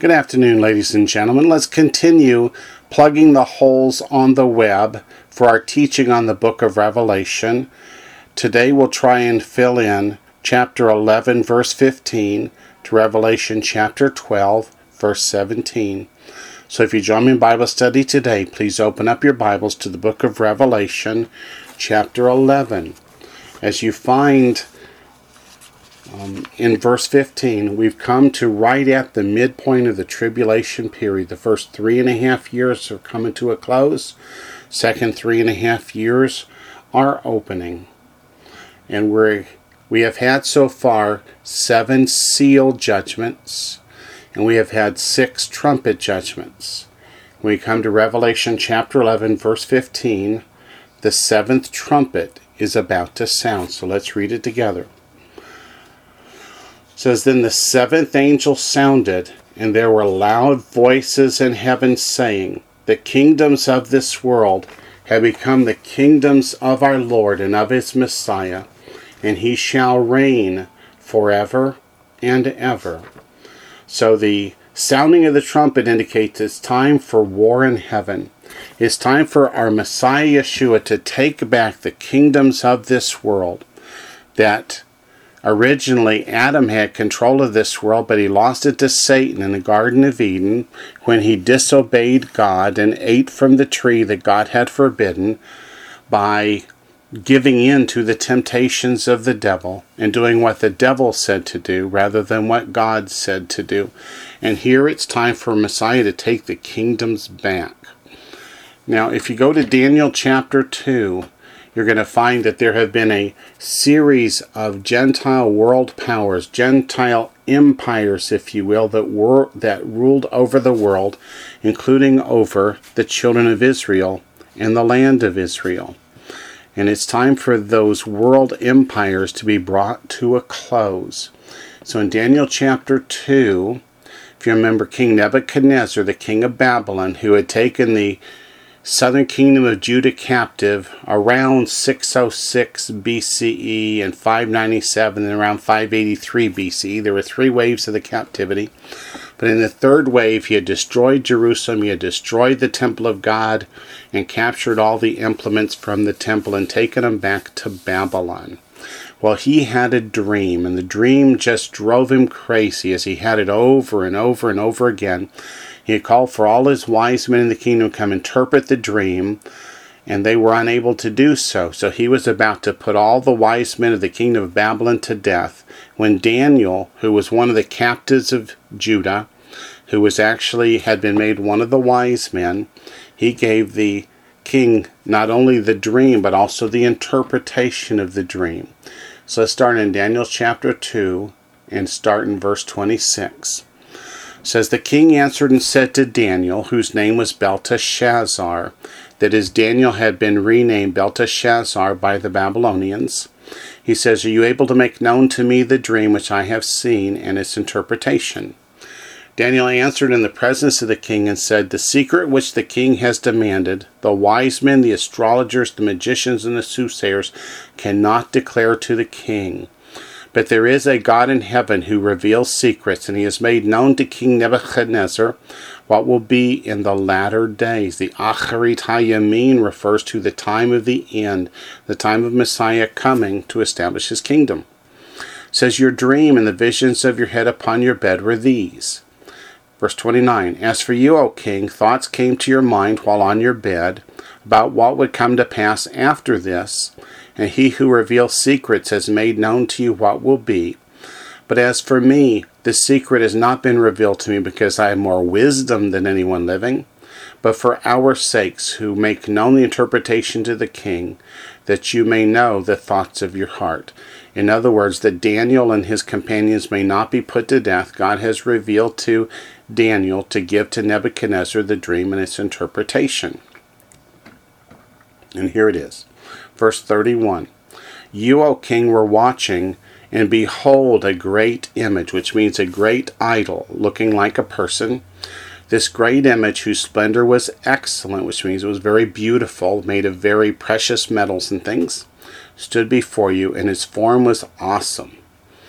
Good afternoon, ladies and gentlemen. Let's continue plugging the holes on the web for our teaching on the book of Revelation. Today we'll try and fill in chapter 11, verse 15 to Revelation chapter 12, verse 17. So if you join me in Bible study today, please open up your Bibles to the book of Revelation, chapter 11. As you find in verse 15, we've come to right at the midpoint of the tribulation period. The first 3.5 years are coming to a close. Second 3.5 years are opening. And we have had so far 7 seal judgments, and we have had 6 trumpet judgments. When we come to Revelation chapter 11, verse 15, the 7th trumpet is about to sound. So let's read it together. It says, Then the 7th angel sounded, and there were loud voices in heaven saying, The kingdoms of this world have become the kingdoms of our Lord and of his Messiah, and he shall reign forever and ever. So the sounding of the trumpet indicates it's time for war in heaven. It's time for our Messiah Yeshua to take back the kingdoms of this world. That originally, Adam had control of this world, but he lost it to Satan in the Garden of Eden when he disobeyed God and ate from the tree that God had forbidden by giving in to the temptations of the devil and doing what the devil said to do rather than what God said to do. And here it's time for Messiah to take the kingdoms back. Now, if you go to Daniel chapter 2, you're going to find that there have been a series of Gentile world powers, Gentile empires, if you will, that ruled over the world, including over the children of Israel and the land of Israel. And it's time for those world empires to be brought to a close. So in Daniel chapter 2, if you remember King Nebuchadnezzar, the king of Babylon, who had taken the southern kingdom of Judah captive around 606 BCE and 597 and around 583 BCE. There were 3 waves of the captivity. But in the 3rd wave, he had destroyed Jerusalem, he had destroyed the temple of God, and captured all the implements from the temple and taken them back to Babylon. Well, he had a dream, and the dream just drove him crazy as he had it over and over and over again. He had called for all his wise men in the kingdom to come interpret the dream, and they were unable to do so. So he was about to put all the wise men of the kingdom of Babylon to death when Daniel, who was one of the captives of Judah, who was actually had been made one of the wise men, he gave the king not only the dream but also the interpretation of the dream. So let's start in Daniel chapter 2 and start in verse 26. It says, The king answered and said to Daniel, whose name was Belteshazzar, that is, Daniel had been renamed Belteshazzar by the Babylonians. He says, Are you able to make known to me the dream which I have seen and its interpretation? Daniel answered in the presence of the king and said, The secret which the king has demanded, the wise men, the astrologers, the magicians, and the soothsayers cannot declare to the king. But there is a God in heaven who reveals secrets, and he has made known to King Nebuchadnezzar what will be in the latter days. The Acharit HaYamin refers to the time of the end, the time of Messiah coming to establish his kingdom. It says, Your dream and the visions of your head upon your bed were these. Verse 29, As for you, O king, thoughts came to your mind while on your bed about what would come to pass after this, and he who reveals secrets has made known to you what will be. But as for me, the secret has not been revealed to me because I have more wisdom than anyone living, but for our sakes who make known the interpretation to the king, that you may know the thoughts of your heart. In other words, that Daniel and his companions may not be put to death. God has revealed to Daniel to give to Nebuchadnezzar the dream and its interpretation. And here it is. Verse 31. You, O king, were watching, and behold a great image, which means a great idol, looking like a person. This great image, whose splendor was excellent, which means it was very beautiful, made of very precious metals and things, stood before you, and its form was awesome.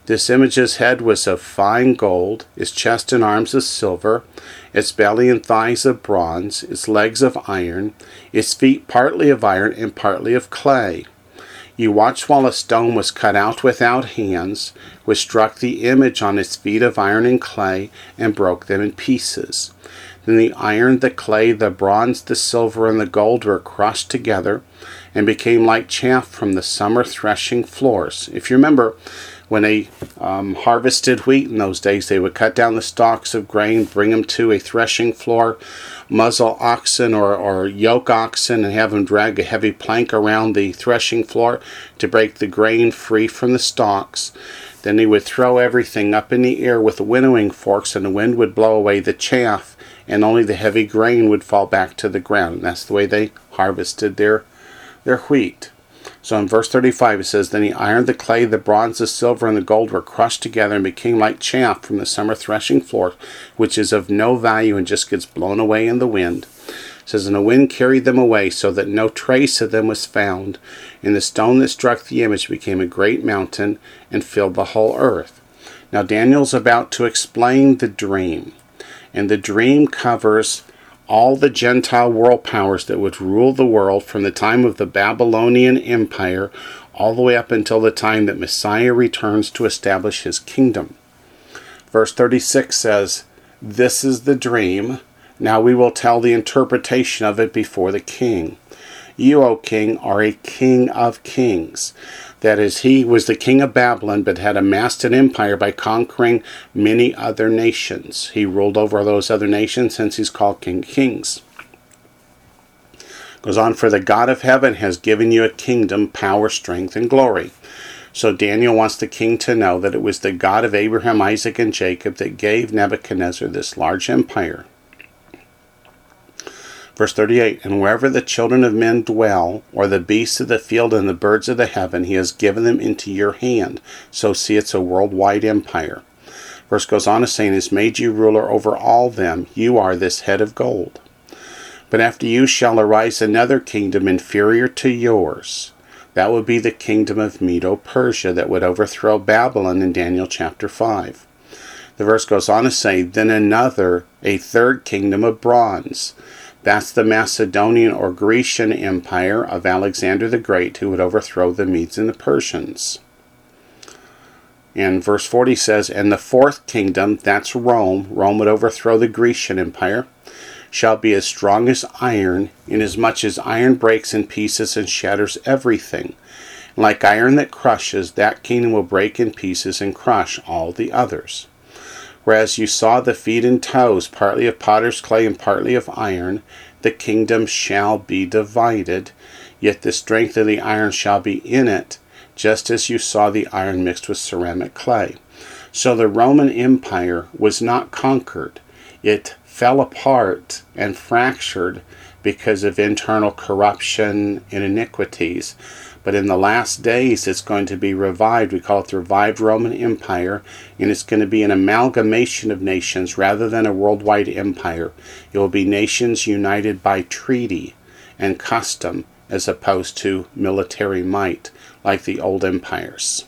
This image's head was of fine gold, its chest and arms of silver, its belly and thighs of bronze, its legs of iron, its feet partly of iron and partly of clay. You watched while a stone was cut out without hands, which struck the image on its feet of iron and clay, and broke them in pieces. Then the iron, the clay, the bronze, the silver, and the gold were crushed together, and became like chaff from the summer threshing floors. If you remember, when they harvested wheat in those days, they would cut down the stalks of grain, bring them to a threshing floor, muzzle oxen or yoke oxen, and have them drag a heavy plank around the threshing floor to break the grain free from the stalks. Then they would throw everything up in the air with winnowing forks, and the wind would blow away the chaff, and only the heavy grain would fall back to the ground. And that's the way they harvested their wheat. So in verse 35 it says, Then the iron, the clay, the bronze, the silver, and the gold were crushed together and became like chaff from the summer threshing floor, which is of no value and just gets blown away in the wind. It says, And the wind carried them away, so that no trace of them was found. And the stone that struck the image became a great mountain and filled the whole earth. Now Daniel's about to explain the dream. And the dream covers all the Gentile world powers that would rule the world from the time of the Babylonian Empire all the way up until the time that Messiah returns to establish his kingdom. Verse 36 says, This is the dream. Now we will tell the interpretation of it before the king. You, O king, are a king of kings. That is, he was the king of Babylon, but had amassed an empire by conquering many other nations. He ruled over those other nations, since he's called King of Kings. Goes on, For the God of heaven has given you a kingdom, power, strength, and glory. So Daniel wants the king to know that it was the God of Abraham, Isaac, and Jacob that gave Nebuchadnezzar this large empire. Verse 38, And wherever the children of men dwell, or the beasts of the field and the birds of the heaven, he has given them into your hand. So see, it's a worldwide empire. Verse goes on to say, And has made you ruler over all them. You are this head of gold. But after you shall arise another kingdom inferior to yours. That would be the kingdom of Medo-Persia that would overthrow Babylon in Daniel chapter 5. The verse goes on to say, Then another, a third kingdom of bronze. That's the Macedonian or Grecian Empire of Alexander the Great, who would overthrow the Medes and the Persians. And verse 40 says, And the fourth kingdom, that's Rome. Rome would overthrow the Grecian Empire, shall be as strong as iron, inasmuch as iron breaks in pieces and shatters everything. Like iron that crushes, that kingdom will break in pieces and crush all the others. Whereas you saw the feet and toes, partly of potter's clay and partly of iron, the kingdom shall be divided, yet the strength of the iron shall be in it, just as you saw the iron mixed with ceramic clay. So the Roman Empire was not conquered. It fell apart and fractured because of internal corruption and iniquities. But in the last days, it's going to be revived. We call it the revived Roman Empire. And it's going to be an amalgamation of nations rather than a worldwide empire. It will be nations united by treaty and custom as opposed to military might like the old empires.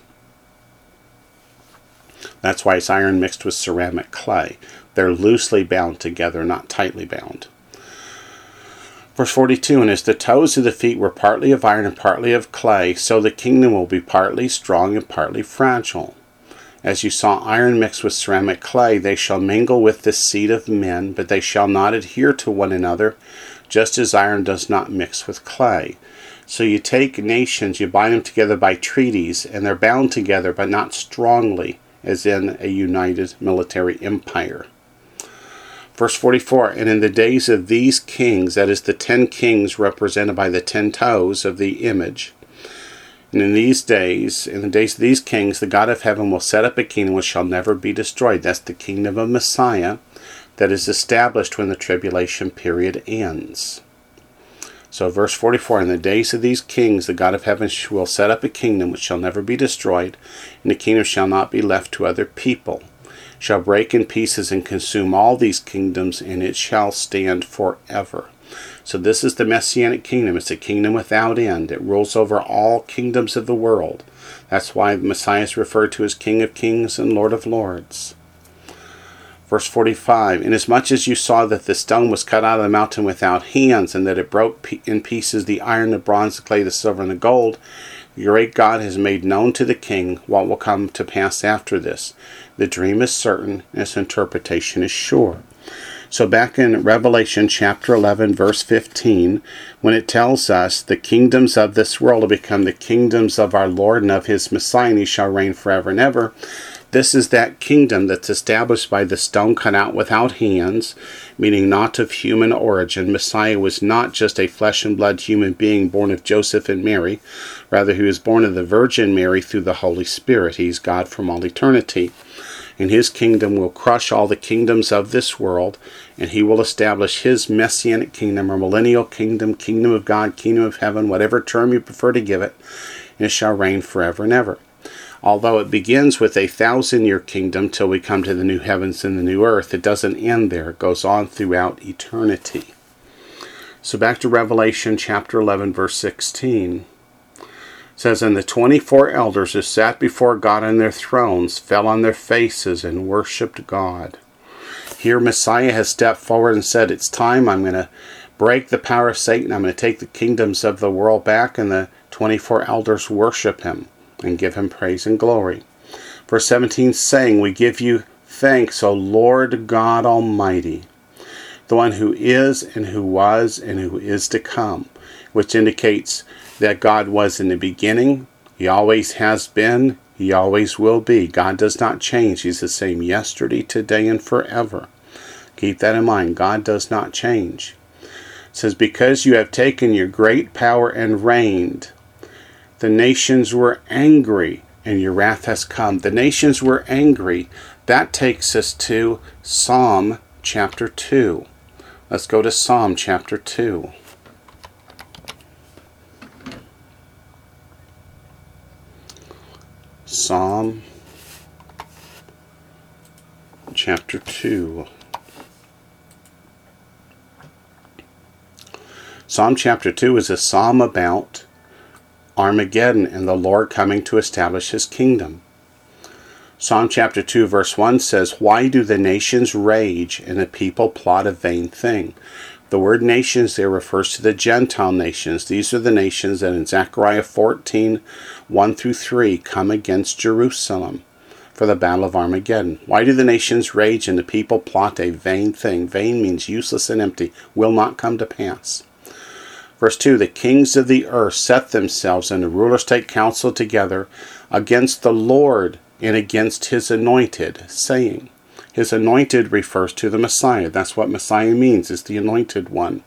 That's why it's iron mixed with ceramic clay. They're loosely bound together, not tightly bound. Verse 42, And as the toes of the feet were partly of iron and partly of clay, so the kingdom will be partly strong and partly fragile. As you saw iron mixed with ceramic clay, they shall mingle with the seed of men, but they shall not adhere to one another, just as iron does not mix with clay. So you take nations, you bind them together by treaties, and they're bound together, but not strongly, as in a united military empire. Verse 44, And in the days of these kings, that is the 10 kings represented by the 10 toes of the image, and in the days of these kings, the God of heaven will set up a kingdom which shall never be destroyed. That's the kingdom of Messiah that is established when the tribulation period ends. So verse 44, In the days of these kings, the God of heaven will set up a kingdom which shall never be destroyed, and the kingdom shall not be left to other people. Shall break in pieces and consume all these kingdoms, and it shall stand forever. So this is the Messianic kingdom. It's a kingdom without end. It rules over all kingdoms of the world. That's why the Messiah is referred to as King of Kings and Lord of Lords. Verse 45, inasmuch as you saw that the stone was cut out of the mountain without hands, and that it broke in pieces the iron, the bronze, the clay, the silver, and the gold, the great God has made known to the king what will come to pass after this. The dream is certain, and its interpretation is sure. So back in Revelation chapter 11, verse 15, when it tells us the kingdoms of this world will become the kingdoms of our Lord and of his Messiah, and he shall reign forever and ever, this is that kingdom that's established by the stone cut out without hands, meaning not of human origin. Messiah was not just a flesh and blood human being born of Joseph and Mary. Rather, he was born of the Virgin Mary through the Holy Spirit. He's God from all eternity. And his kingdom will crush all the kingdoms of this world, and he will establish his messianic kingdom, or millennial kingdom, kingdom of God, kingdom of heaven, whatever term you prefer to give it, and it shall reign forever and ever. Although it begins with a 1,000-year kingdom till we come to the new heavens and the new earth, it doesn't end there. It goes on throughout eternity. So back to Revelation chapter 11, verse 16. It says, and the 24 elders who sat before God on their thrones fell on their faces and worshipped God. Here Messiah has stepped forward and said, it's time. I'm going to break the power of Satan. I'm going to take the kingdoms of the world back, and the 24 elders worship him and give him praise and glory. Verse 17 saying, we give you thanks, O Lord God Almighty, the one who is and who was and who is to come, which indicates that God was in the beginning, he always has been, he always will be. God does not change. He's the same yesterday, today, and forever. Keep that in mind. God does not change. It says, because you have taken your great power and reigned, the nations were angry, and your wrath has come. The nations were angry. That takes us to Psalm chapter 2. Let's go to Psalm chapter 2. Psalm chapter 2. Psalm chapter 2 is a psalm about Armageddon and the Lord coming to establish his kingdom. Psalm chapter 2 verse 1 says, why do the nations rage and the people plot a vain thing? The word nations there refers to the Gentile nations. These are the nations that in Zechariah 14, 1 through 3 come against Jerusalem for the battle of Armageddon. Why do the nations rage and the people plot a vain thing? Vain means useless and empty, will not come to pass. Verse 2, the kings of the earth set themselves, and the rulers take counsel together against the Lord and against his anointed, saying, his anointed refers to the Messiah. That's what Messiah means, is the anointed one.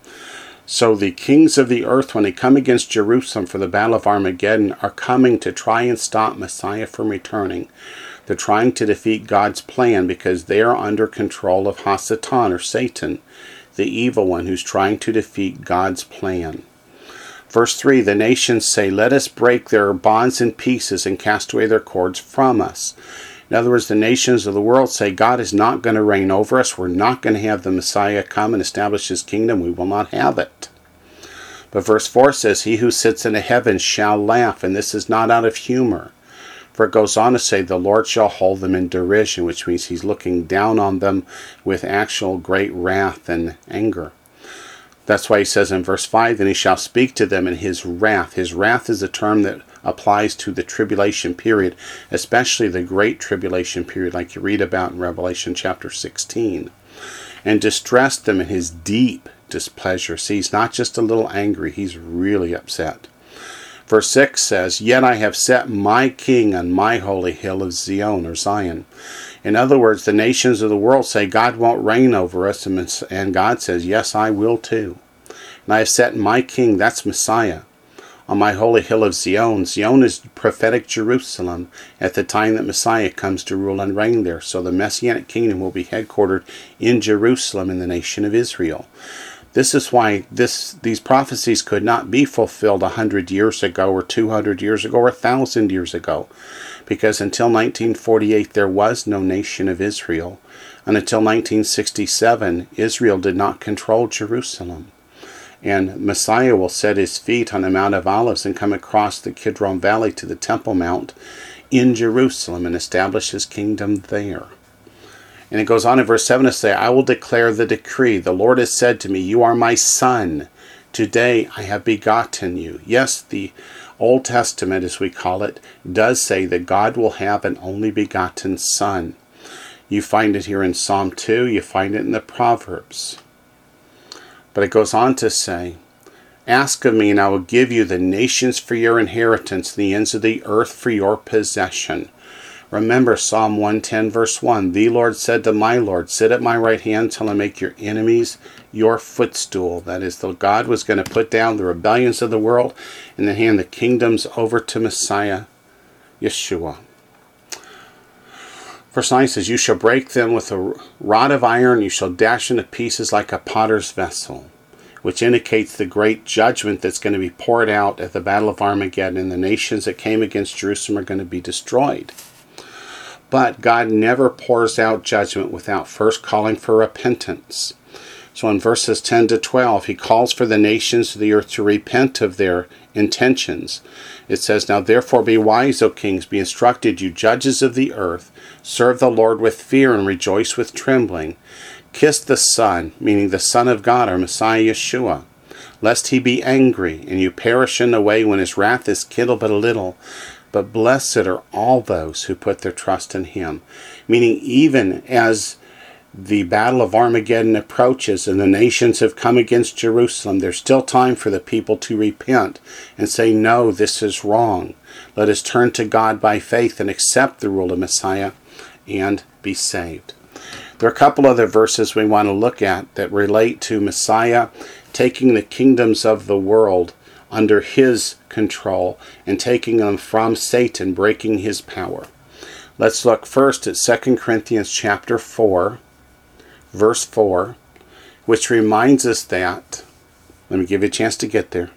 So the kings of the earth, when they come against Jerusalem for the battle of Armageddon, are coming to try and stop Messiah from returning. They're trying to defeat God's plan because they are under control of Hasatan, or Satan, the evil one who's trying to defeat God's plan. Verse 3, the nations say, let us break their bonds in pieces and cast away their cords from us. In other words, the nations of the world say, God is not going to reign over us. We're not going to have the Messiah come and establish his kingdom. We will not have it. But verse 4 says, he who sits in the heavens shall laugh, and this is not out of humor. For it goes on to say, the Lord shall hold them in derision, which means he's looking down on them with actual great wrath and anger. That's why he says in verse 5, then he shall speak to them in his wrath. His wrath is a term that applies to the tribulation period, especially the great tribulation period, like you read about in Revelation chapter 16. And distress them in his deep displeasure. See, he's not just a little angry, he's really upset. Verse 6 says, yet I have set my king on my holy hill of Zion, or Zion. In other words, the nations of the world say God won't reign over us, and God says, yes, I will too. And I have set my king, that's Messiah, on my holy hill of Zion. Zion is prophetic Jerusalem at the time that Messiah comes to rule and reign there. So the Messianic kingdom will be headquartered in Jerusalem in the nation of Israel. This is why these prophecies could not be fulfilled 100 years ago or 200 years ago or 1,000 years ago. Because until 1948 there was no nation of Israel. And until 1967 Israel did not control Jerusalem. And Messiah will set his feet on the Mount of Olives and come across the Kidron Valley to the Temple Mount in Jerusalem and establish his kingdom there. And it goes on in verse 7 to say, I will declare the decree. The Lord has said to me, you are my son. Today I have begotten you. Yes, the Old Testament, as we call it, does say that God will have an only begotten son. You find it here in Psalm 2. You find it in the Proverbs. But it goes on to say, ask of me, and I will give you the nations for your inheritance, the ends of the earth for your possession. Remember Psalm 110 verse 1. The Lord said to my Lord, sit at my right hand till I make your enemies your footstool. That is, the God was going to put down the rebellions of the world and then hand the kingdoms over to Messiah, Yeshua. Verse 9 says, you shall break them with a rod of iron, you shall dash into pieces like a potter's vessel, which indicates the great judgment that's going to be poured out at the Battle of Armageddon, and the nations that came against Jerusalem are going to be destroyed. But God never pours out judgment without first calling for repentance. So in verses 10 to 12, he calls for the nations of the earth to repent of their intentions. It says, now therefore be wise, O kings, be instructed, you judges of the earth. Serve the Lord with fear and rejoice with trembling. Kiss the Son, meaning the Son of God, our Messiah Yeshua, lest he be angry, and you perish in the way when his wrath is kindled but a little. But blessed are all those who put their trust in him. Meaning even as the Battle of Armageddon approaches and the nations have come against Jerusalem, there's still time for the people to repent and say, no, this is wrong. Let us turn to God by faith and accept the rule of Messiah and be saved. There are a couple other verses we want to look at that relate to Messiah taking the kingdoms of the world under his control and taking them from Satan, breaking his power. Let's look first at 2 Corinthians chapter 4, verse 4, which reminds us that, let me give you a chance to get there.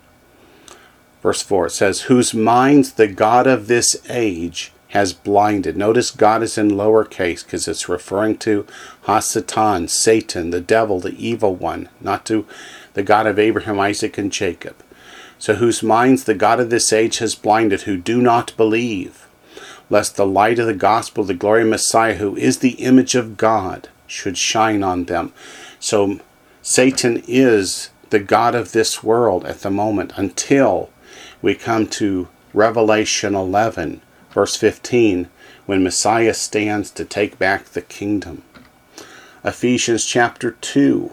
Verse 4, it says, whose minds the God of this age has blinded. Notice God is in lowercase because it's referring to Hasatan, Satan, the devil, the evil one, not to the God of Abraham, Isaac, and Jacob. So whose minds the God of this age has blinded, who do not believe, lest the light of the gospel, the glory of Messiah, who is the image of God, should shine on them. So Satan is the God of this world at the moment until we come to Revelation 11, verse 15, when Messiah stands to take back the kingdom. Ephesians chapter 2.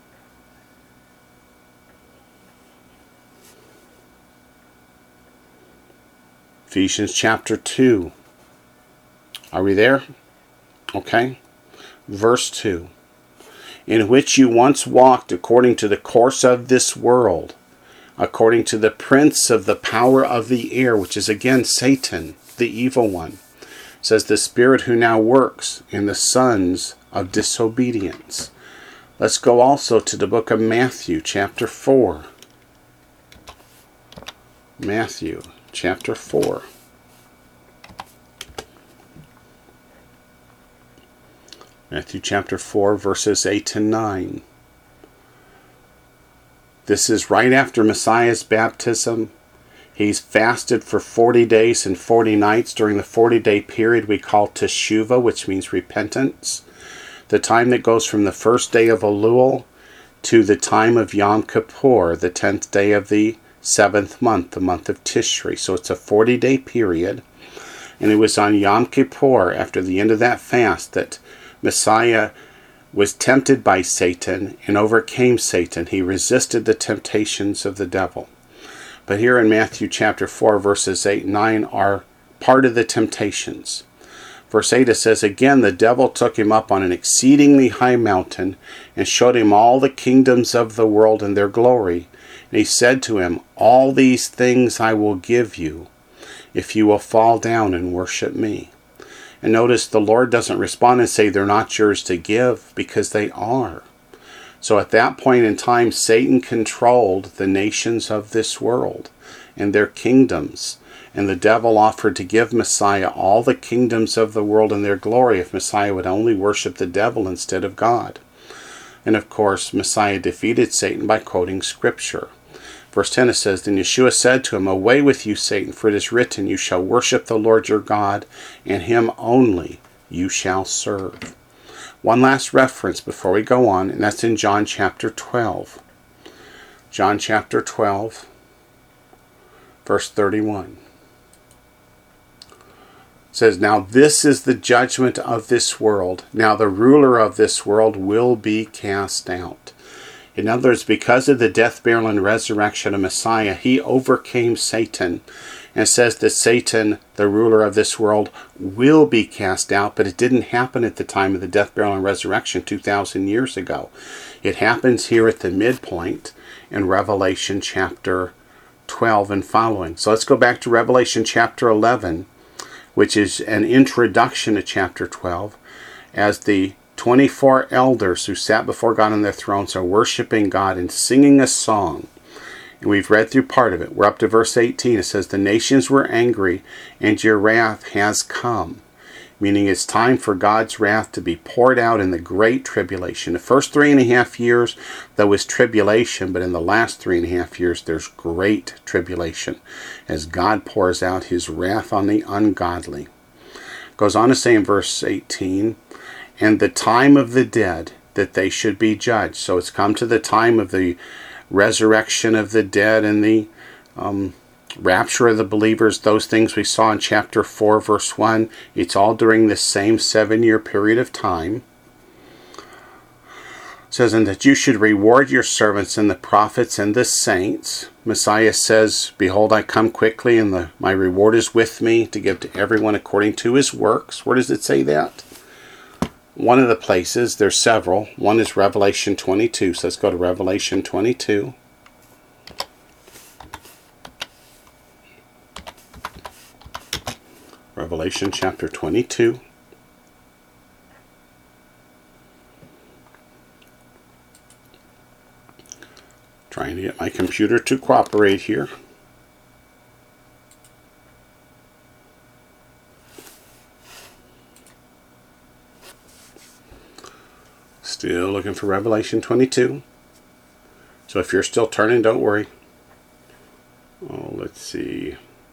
Ephesians chapter 2. Are we there? Okay. Verse 2. In which you once walked according to the course of this world, according to the prince of the power of the air, which is again Satan, the evil one. It says the spirit who now works in the sons of disobedience. Let's go also to the book of Matthew chapter 4. Matthew chapter 4. Matthew chapter 4, verses 8 and 9. This is right after Messiah's baptism. He's fasted for 40 days and 40 nights during the 40-day period we call Teshuvah, which means repentance. The time that goes from the first day of Elul to the time of Yom Kippur, the 10th day of the 7th month, the month of Tishri. So it's a 40-day period. And it was on Yom Kippur, after the end of that fast, that Messiah was tempted by Satan and overcame Satan. He resisted the temptations of the devil. But here in Matthew chapter 4, verses 8 and 9 are part of the temptations. Verse 8, it says, again, the devil took him up on an exceedingly high mountain and showed him all the kingdoms of the world and their glory. And he said to him, all these things I will give you if you will fall down and worship me. And notice the Lord doesn't respond and say they're not yours to give, because they are. So at that point in time, Satan controlled the nations of this world and their kingdoms. And the devil offered to give Messiah all the kingdoms of the world and their glory if Messiah would only worship the devil instead of God. And of course, Messiah defeated Satan by quoting Scripture. Verse 10, it says, Then Yeshua said to him, Away with you, Satan, for it is written, You shall worship the Lord your God, and him only you shall serve. One last reference before we go on, and that's in John chapter 12. John chapter 12, verse 31. It says, Now this is the judgment of this world. Now the ruler of this world will be cast out. In other words, because of the death, burial, and resurrection of Messiah, he overcame Satan. And says that Satan, the ruler of this world, will be cast out, but it didn't happen at the time of the death, burial, and resurrection 2,000 years ago. It happens here at the midpoint in Revelation chapter 12 and following. So let's go back to Revelation chapter 11, which is an introduction to chapter 12, as the 24 elders who sat before God on their thrones are worshiping God and singing a song. And we've read through part of it. We're up to verse 18. It says, The nations were angry, and your wrath has come. Meaning it's time for God's wrath to be poured out in the great tribulation. The first 3.5 years, there was tribulation, but in the last 3.5 years, there's great tribulation as God pours out his wrath on the ungodly. Goes on to say in verse 18, And the time of the dead, that they should be judged. So it's come to the time of the resurrection of the dead and the rapture of the believers, those things we saw in chapter 4, verse 1. It's all during this same 7-year period of time. It says, And that you should reward your servants and the prophets and the saints. Messiah says, Behold, I come quickly, and my reward is with me to give to everyone according to his works. Where does it say that? One of the places, there's several. One is Revelation 22. So let's go to Revelation 22. Revelation chapter 22. Trying to get my computer to cooperate here. Still looking for Revelation 22. So if you're still turning, don't worry. Oh, let's see.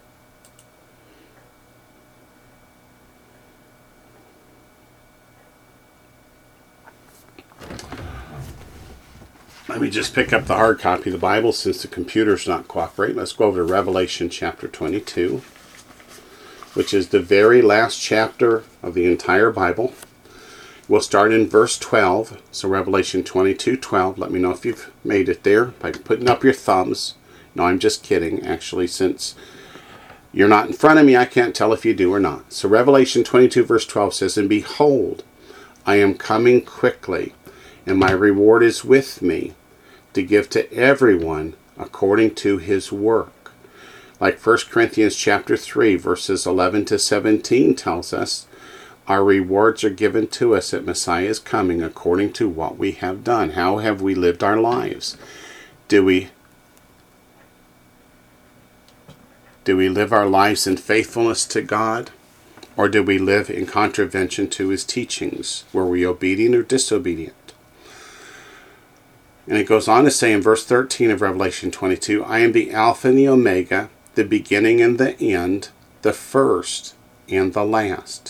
Let me just pick up the hard copy of the Bible since the computer's not cooperating. Let's go over to Revelation chapter 22, which is the very last chapter of the entire Bible. We'll start in verse 12. So Revelation 22:12. Let me know if you've made it there by putting up your thumbs. No, I'm just kidding. Actually, since you're not in front of me, I can't tell if you do or not. So Revelation 22 verse 12 says, And behold, I am coming quickly, and my reward is with me, to give to everyone according to his work. Like 1 Corinthians chapter 3 verses 11 to 17 tells us, our rewards are given to us at Messiah's coming according to what we have done. How have we lived our lives? Do we live our lives in faithfulness to God? Or do we live in contravention to his teachings? Were we obedient or disobedient? And it goes on to say in verse 13 of Revelation 22, I am the Alpha and the Omega, the beginning and the end, the first and the last.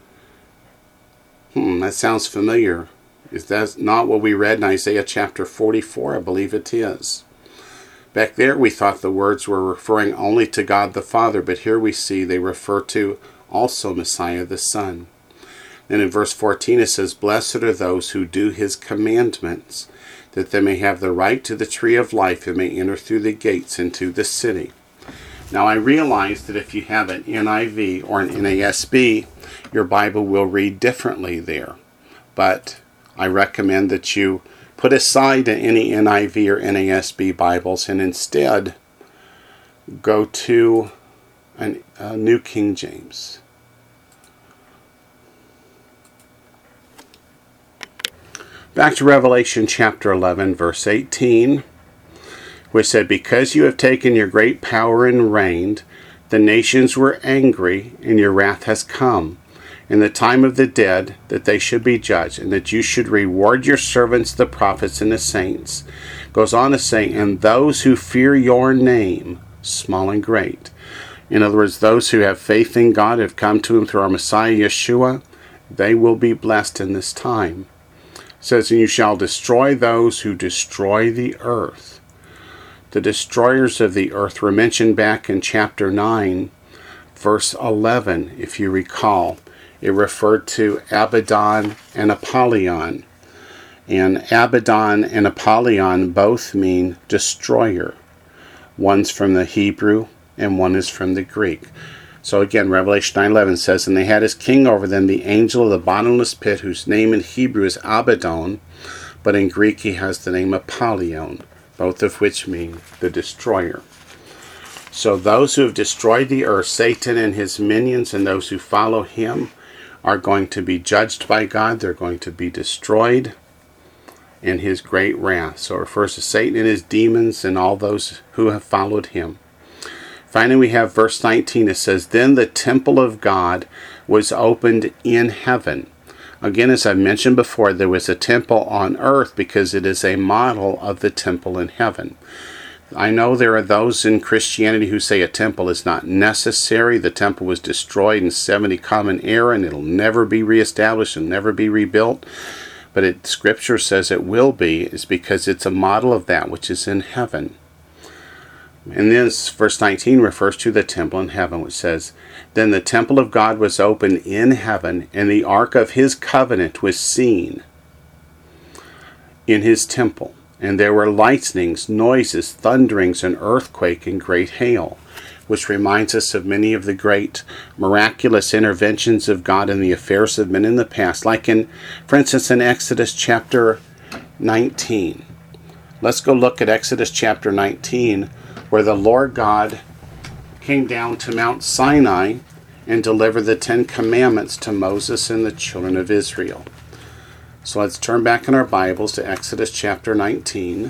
That sounds familiar. Is that not what we read in Isaiah chapter 44? I believe it is. Back there we thought the words were referring only to God the Father, but here we see they refer to also Messiah the Son. Then in verse 14 it says, Blessed are those who do his commandments, that they may have the right to the tree of life and may enter through the gates into the city. Now I realize that if you have an NIV or an NASB, your Bible will read differently there. But I recommend that you put aside any NIV or NASB Bibles and instead go to a New King James. Back to Revelation chapter 11, verse 18, which said, Because you have taken your great power and reigned, the nations were angry, and your wrath has come. in the time of the dead, that they should be judged, and that you should reward your servants, the prophets and the saints. Goes on to say, and those who fear your name, small and great. In other words, those who have faith in God, have come to him through our Messiah Yeshua, they will be blessed in this time. It says, and you shall destroy those who destroy the earth. The destroyers of the earth were mentioned back in chapter 9, verse 11, if you recall. It referred to Abaddon and Apollyon. And Abaddon and Apollyon both mean destroyer. One's from the Hebrew and one is from the Greek. So again, Revelation 9:11 says, and they had as king over them the angel of the bottomless pit, whose name in Hebrew is Abaddon, but in Greek he has the name Apollyon, both of which mean the destroyer. So those who have destroyed the earth, Satan and his minions and those who follow him, are going to be judged by God. They're going to be destroyed in his great wrath. So it refers to Satan and his demons and all those who have followed him. Finally, we have verse 19. It says, then the temple of God was opened in heaven. Again, as I mentioned before, there was a temple on earth because it is a model of the temple in heaven. I know there are those in Christianity who say a temple is not necessary. The temple was destroyed in 70 Common Era and it'll never be reestablished and never be rebuilt. But Scripture says it will be, is because it's a model of that which is in heaven. And this verse 19 refers to the temple in heaven, which says, then the temple of God was opened in heaven, and the ark of his covenant was seen in his temple. And there were lightnings, noises, thunderings, an earthquake, and great hail, which reminds us of many of the great miraculous interventions of God in the affairs of men in the past, like for instance, in Exodus chapter 19. Let's go look at Exodus chapter 19, where the Lord God came down to Mount Sinai and delivered the 10 Commandments to Moses and the children of Israel. So let's turn back in our Bibles to Exodus chapter 19.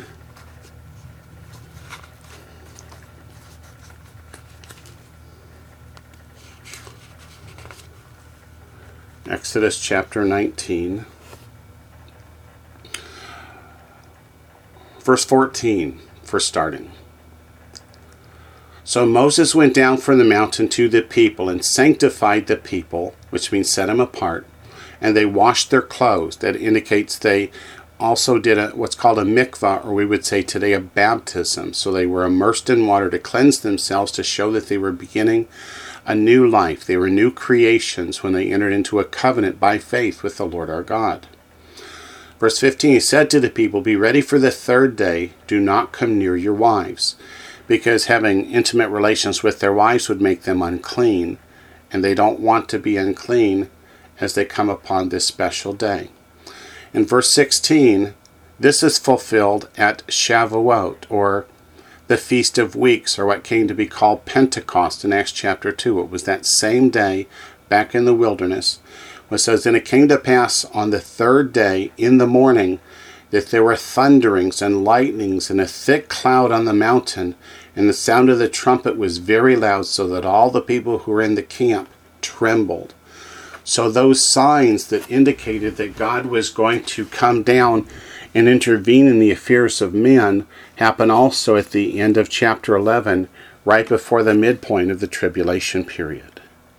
Exodus chapter 19. Verse 14, for starting. So Moses went down from the mountain to the people and sanctified the people, which means set them apart, and they washed their clothes. That indicates they also did what's called a mikvah, or we would say today a baptism. So they were immersed in water to cleanse themselves, to show that they were beginning a new life. They were new creations when they entered into a covenant by faith with the Lord our God. Verse 15, he said to the people, be ready for the third day. Do not come near your wives, because having intimate relations with their wives would make them unclean, and they don't want to be unclean as they come upon this special day. In verse 16, this is fulfilled at Shavuot, or the Feast of Weeks, or what came to be called Pentecost in Acts chapter 2. It was that same day back in the wilderness. It says, and it came to pass on the third day in the morning that there were thunderings and lightnings and a thick cloud on the mountain, and the sound of the trumpet was very loud, so that all the people who were in the camp trembled. So those signs that indicated that God was going to come down and intervene in the affairs of men happen also at the end of chapter 11, right before the midpoint of the tribulation period.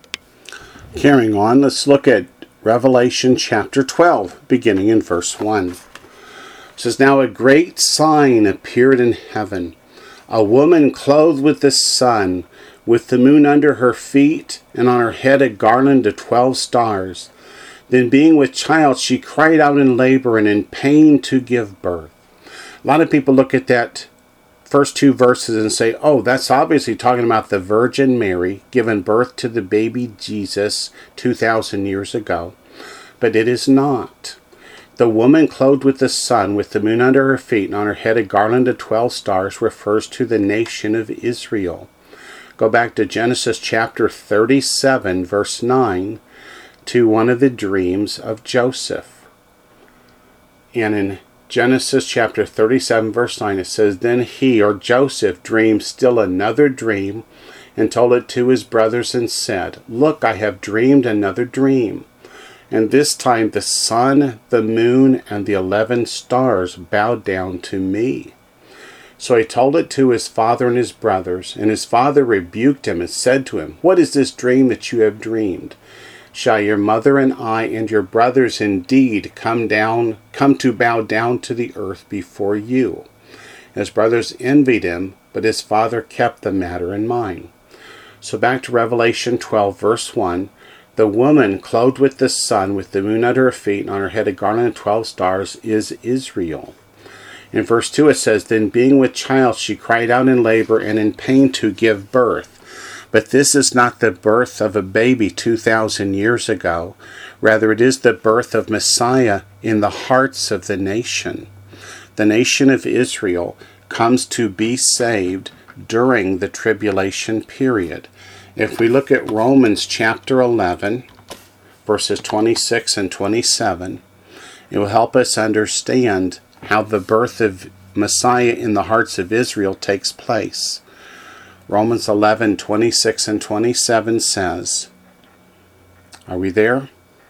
Carrying on, let's look at Revelation chapter 12, beginning in verse 1. It says, now a great sign appeared in heaven, a woman clothed with the sun, with the moon under her feet, and on her head a garland of 12 stars. Then being with child, she cried out in labor and in pain to give birth. A lot of people look at that first two verses and say, oh, that's obviously talking about the Virgin Mary giving birth to the baby Jesus 2,000 years ago. But it is not. The woman clothed with the sun, with the moon under her feet, and on her head a garland of 12 stars, refers to the nation of Israel. Go back to Genesis chapter 37, verse 9, to one of the dreams of Joseph. And in Genesis chapter 37, verse 9, it says, then he, or Joseph, dreamed still another dream, and told it to his brothers and said, Look, I have dreamed another dream. And this time the sun, the moon, and the 11 stars bowed down to me. So he told it to his father and his brothers, and his father rebuked him and said to him, What is this dream that you have dreamed? Shall your mother and I and your brothers indeed come to bow down to the earth before you? His brothers envied him, but his father kept the matter in mind. So back to Revelation 12, verse 1. The woman clothed with the sun, with the moon under her feet, and on her head a garland of 12 stars, is Israel. In verse 2 it says, Then being with child she cried out in labor and in pain to give birth. But this is not the birth of a baby 2,000 years ago. Rather, it is the birth of Messiah in the hearts of the nation. The nation of Israel comes to be saved during the tribulation period. If we look at Romans chapter 11, verses 26 and 27, it will help us understand how the birth of Messiah in the hearts of Israel takes place. Romans 11, 26 and 27 says, are we there?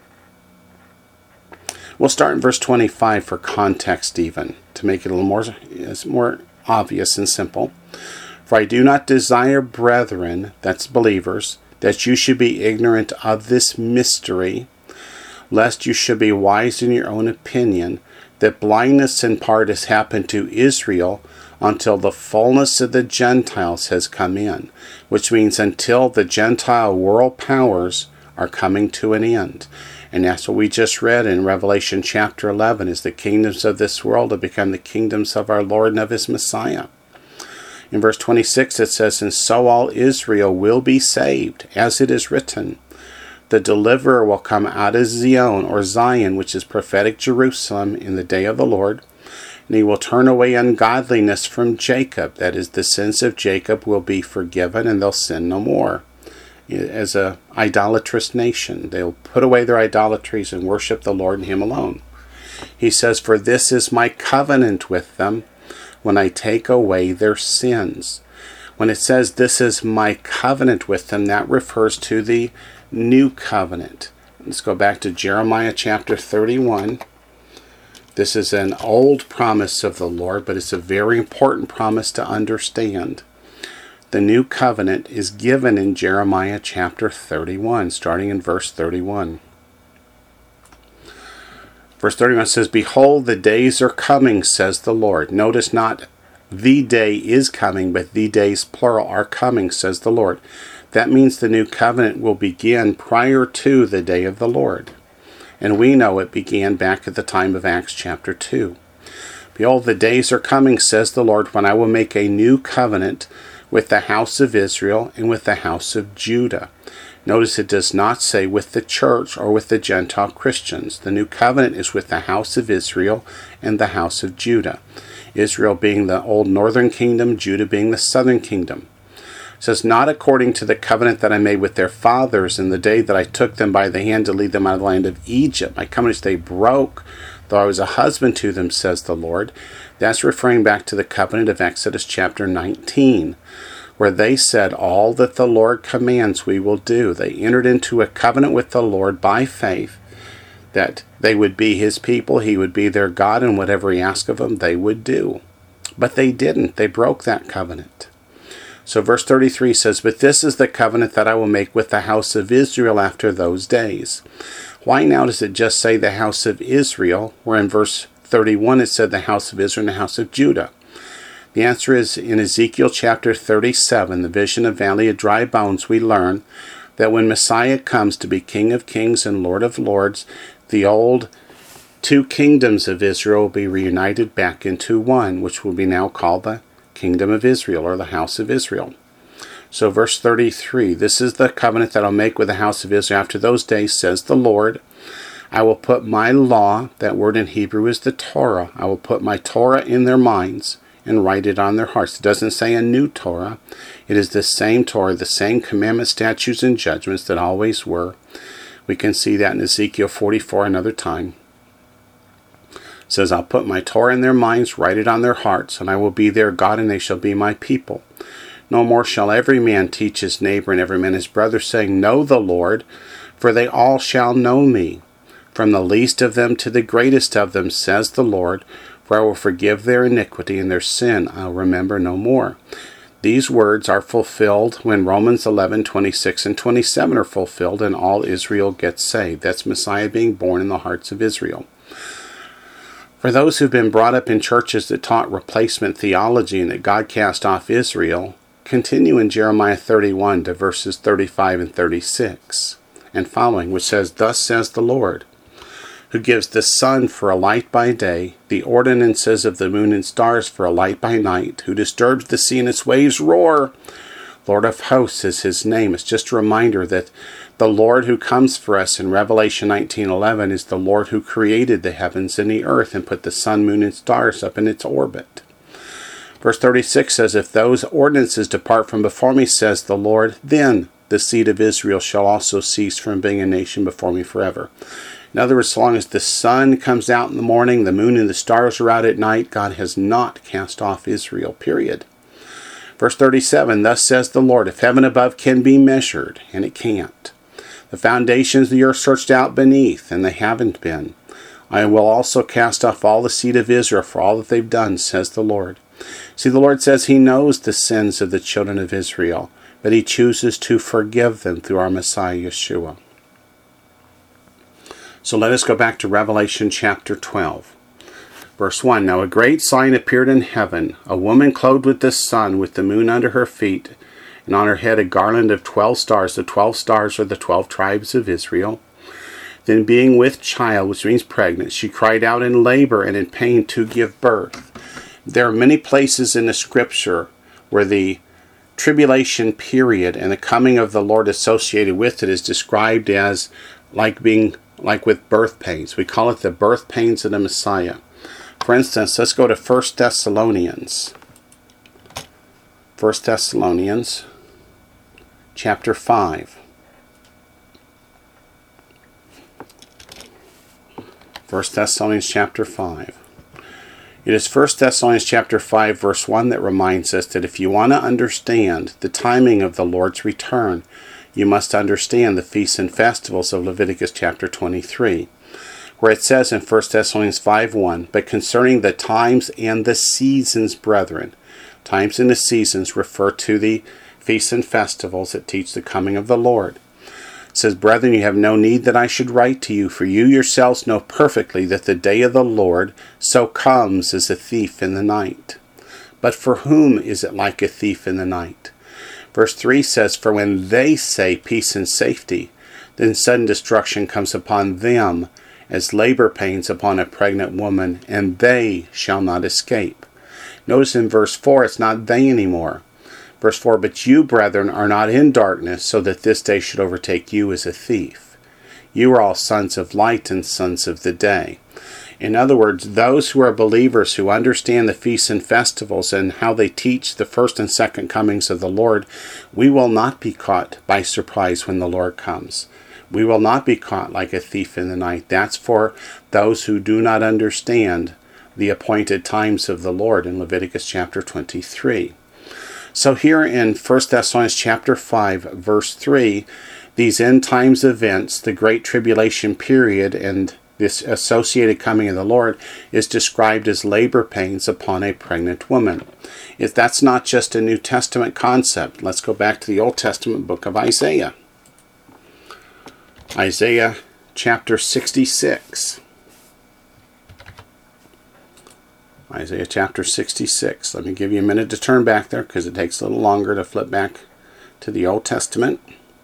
We'll start in verse 25 for context even, to make it a little more obvious and simple. For I do not desire, brethren, that's believers, that you should be ignorant of this mystery, lest you should be wise in your own opinion, that blindness in part has happened to Israel until the fullness of the Gentiles has come in, which means until the Gentile world powers are coming to an end. And that's what we just read in Revelation chapter 11, is the kingdoms of this world have become the kingdoms of our Lord and of his Messiah. In verse 26 it says, And so all Israel will be saved, as it is written. The deliverer will come out of Zion, which is prophetic Jerusalem, in the day of the Lord. And he will turn away ungodliness from Jacob. That is, the sins of Jacob will be forgiven, and they'll sin no more. As a idolatrous nation, they'll put away their idolatries and worship the Lord and him alone. He says, For this is my covenant with them, when I take away their sins. When it says this is my covenant with them, that refers to the new covenant. Let's go back to Jeremiah chapter 31. This is an old promise of the Lord, but it's a very important promise to understand. The new covenant is given in Jeremiah chapter 31, starting in verse 31. Verse 31 says, Behold, the days are coming, says the Lord. Notice not the day is coming, but the days, plural, are coming, says the Lord. That means the new covenant will begin prior to the day of the Lord. And we know it began back at the time of Acts chapter 2. Behold, the days are coming, says the Lord, when I will make a new covenant with the house of Israel and with the house of Judah. Notice it does not say with the church or with the Gentile Christians. The new covenant is with the house of Israel and the house of Judah. Israel being the old northern kingdom, Judah being the southern kingdom. It says, Not according to the covenant that I made with their fathers in the day that I took them by the hand to lead them out of the land of Egypt. My covenants they broke, though I was a husband to them, says the Lord. That's referring back to the covenant of Exodus chapter 19. Where they said, All that the Lord commands we will do. They entered into a covenant with the Lord by faith, that they would be his people, he would be their God, and whatever he asked of them, they would do. But they didn't. They broke that covenant. So verse 33 says, But this is the covenant that I will make with the house of Israel after those days. Why now does it just say the house of Israel, where in verse 31 it said the house of Israel and the house of Judah? The answer is in Ezekiel chapter 37, the vision of Valley of Dry Bones, we learn that when Messiah comes to be King of Kings and Lord of Lords, the old two kingdoms of Israel will be reunited back into one, which will be now called the Kingdom of Israel, or the House of Israel. So verse 33, This is the covenant that I'll make with the house of Israel after those days, says the Lord. I will put my law, that word in Hebrew is the Torah, I will put my Torah in their minds, and write it on their hearts. It doesn't say a new Torah. It is the same Torah, the same commandments, statutes, and judgments that always were. We can see that in Ezekiel 44 another time. It says, I'll put my Torah in their minds, write it on their hearts, and I will be their God, and they shall be my people. No more shall every man teach his neighbor and every man his brother, saying, Know the Lord, for they all shall know me. From the least of them to the greatest of them, says the Lord, for I will forgive their iniquity, and their sin I'll remember no more. These words are fulfilled when Romans 11:26 and 27 are fulfilled, and all Israel gets saved. That's Messiah being born in the hearts of Israel. For those who've been brought up in churches that taught replacement theology and that God cast off Israel, continue in Jeremiah 31 to verses 35 and 36 and following, which says, Thus says the Lord, who gives the sun for a light by day, the ordinances of the moon and stars for a light by night, who disturbs the sea and its waves roar. Lord of hosts is his name. It's just a reminder that the Lord who comes for us in Revelation 19:11 is the Lord who created the heavens and the earth and put the sun, moon, and stars up in its orbit. Verse 36 says, If those ordinances depart from before me, says the Lord, then the seed of Israel shall also cease from being a nation before me forever. In other words, as long as the sun comes out in the morning, the moon and the stars are out at night, God has not cast off Israel, period. Verse 37, Thus says the Lord, if heaven above can be measured, and it can't, the foundations of the earth searched out beneath, and they haven't been, I will also cast off all the seed of Israel for all that they've done, says the Lord. See, the Lord says he knows the sins of the children of Israel, but he chooses to forgive them through our Messiah, Yeshua. So let us go back to Revelation chapter 12. Verse 1, Now a great sign appeared in heaven, a woman clothed with the sun, with the moon under her feet, and on her head a garland of 12 stars. The 12 stars are the 12 tribes of Israel. Then being with child, which means pregnant, she cried out in labor and in pain to give birth. There are many places in the scripture where the tribulation period and the coming of the Lord associated with it is described as like with birth pains. We call it the birth pains of the Messiah. For instance, let's go to 1 Thessalonians. 1 Thessalonians chapter 5. 1 Thessalonians chapter 5. It is 1 Thessalonians chapter 5 verse 1 that reminds us that if you want to understand the timing of the Lord's return, you must understand the feasts and festivals of Leviticus chapter 23, where it says in 1 Thessalonians 5:1, But concerning the times and the seasons, brethren, times and the seasons refer to the feasts and festivals that teach the coming of the Lord. It says, Brethren, you have no need that I should write to you, for you yourselves know perfectly that the day of the Lord so comes as a thief in the night. But for whom is it like a thief in the night? Verse 3 says, For when they say peace and safety, then sudden destruction comes upon them, as labor pains upon a pregnant woman, and they shall not escape. Notice in verse 4, it's not they anymore. Verse 4, But you, brethren, are not in darkness, so that this day should overtake you as a thief. You are all sons of light and sons of the day. In other words, those who are believers who understand the feasts and festivals and how they teach the first and second comings of the Lord, we will not be caught by surprise when the Lord comes. We will not be caught like a thief in the night. That's for those who do not understand the appointed times of the Lord in Leviticus chapter 23. So here in 1 Thessalonians chapter 5, verse 3, these end times events, the Great Tribulation period, and this associated coming of the Lord is described as labor pains upon a pregnant woman. If that's not just a New Testament concept, let's go back to the Old Testament book of Isaiah. Isaiah chapter 66. Isaiah chapter 66. Let me give you a minute to turn back there because it takes a little longer to flip back to the Old Testament.